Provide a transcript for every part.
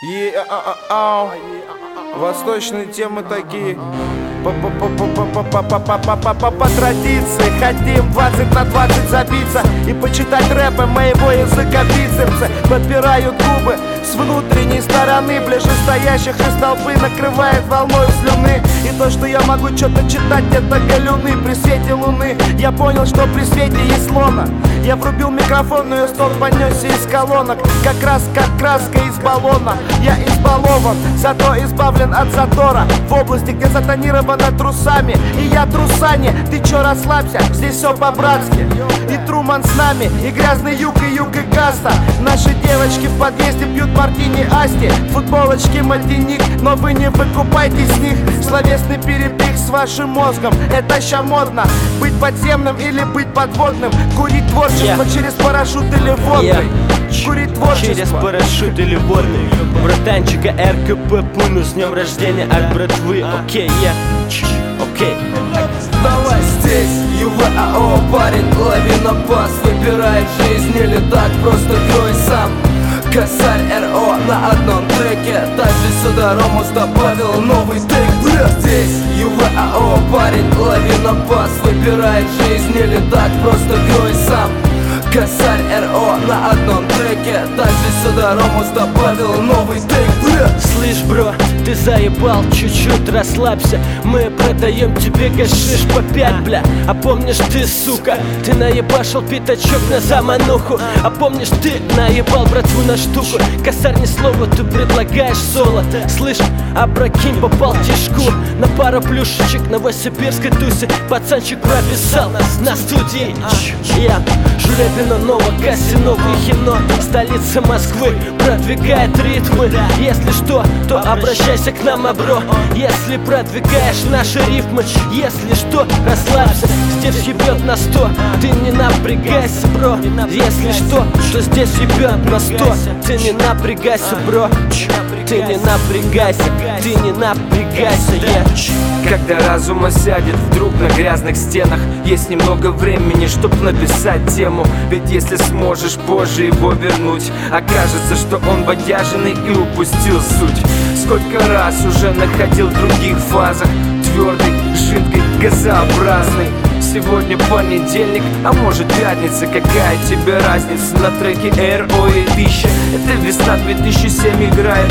Восточные темы такие. По традиции хотим 20 на 20 забиться и почитать рэпы моего языка бицепсы. Подпирают губы с внутренней стороны, ближестоящих из толпы накрывает волной слюны. И то, что я могу что-то читать, это галюны при свете луны. Я понял, что при свете есть лона. Я врубил микрофон, но я стол понесся из колонок, как раз как краска из баллона. Я избалован, зато избавлен от затора в области, где затонировано трусами. И я трусане, ты чё расслабься, здесь все по-братски. И Труман с нами, и грязный юг, и каста. Наши девочки в подъезде пьют мартини асти, футболочки мальтиник, но вы не выкупайте с них. Словесный перепих с вашим мозгом, это ща модно. Быть подземным или быть подводным, курить творчество через парашют или водный. Курить творчество через парашют или водный. Братанчика РКП Пуну с днем рождения от братвы. Окей, окей. Давай здесь, ЮВАО, парень, лови на пас. Выбирает жизнь или так, просто крой сам. Косарь РО на одном треке, также сюда Ромус добавил новый тейк. Здесь ЮВАО, парень, лови на пас. Выбирает жизнь или так, просто крой сам. Косарь РО на одном треке, также сюда Ромус добавил новый тейк. Слышь, бро, ты заебал, чуть-чуть расслабься. Мы продаем тебе гашиш по 5, бля. А помнишь ты, сука, ты наебашил пятачок на замануху. А помнишь ты наебал братву на штуку. Косарь, ни слова, ты предлагаешь золото. Слышь, опрокинь, попал в кишку. На пару плюшечек на новосибирской тусе пацанчик прописал на студии. Я Жулебино, Ново, Касино, Вихино, столица Москвы продвигает ритмы. Если что, то обращайся к нам, бро. Если продвигаешь наши рифмы, если что, расслабься, здесь ебет на 100. Ты не напрягайся, бро. Если что, то здесь ебет на 100. Ты не напрягайся, бро. Ты не напрягайся, ты не напрягайся, Когда разум осядет вдруг на грязных стенах, есть немного времени, чтоб написать тему. Ведь если сможешь позже его вернуть, окажется, что он бодяженный и упустил суть. Сколько раз уже находил в других фазах, твердый, жидкий, газообразный. Сегодня понедельник, а может пятница, какая тебе разница? На треке РО и 1000. Это весна 2007, играет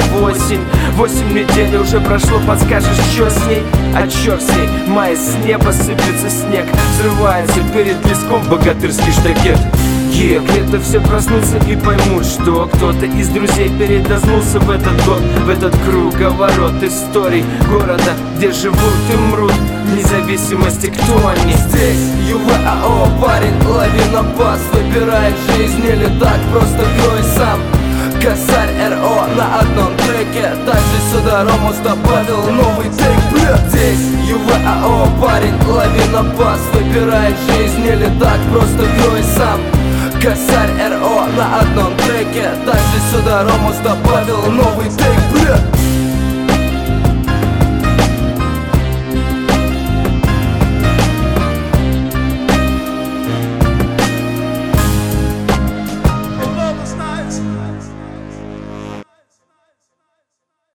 8 недель уже прошло, подскажешь, что с ней? А чё с ней? Май с неба сыплется снег, взрывается перед леском богатырский штакет. Где-то все проснутся и поймут, что кто-то из друзей передознулся в этот год, в этот круговорот историй города, где живут и мрут, вне зависимости, кто они. Здесь ЮВАО, парень, лови на пас. Выбирает жизнь или так, просто крой сам. Косарь РО на одном треке, также сюда Ромус добавил новый тейк. Здесь ЮВАО, парень, лови на пас. Выбирает жизнь или так, просто крой сам. Косарь РО на одном треке, также сюда Ромус добавил новый тейк.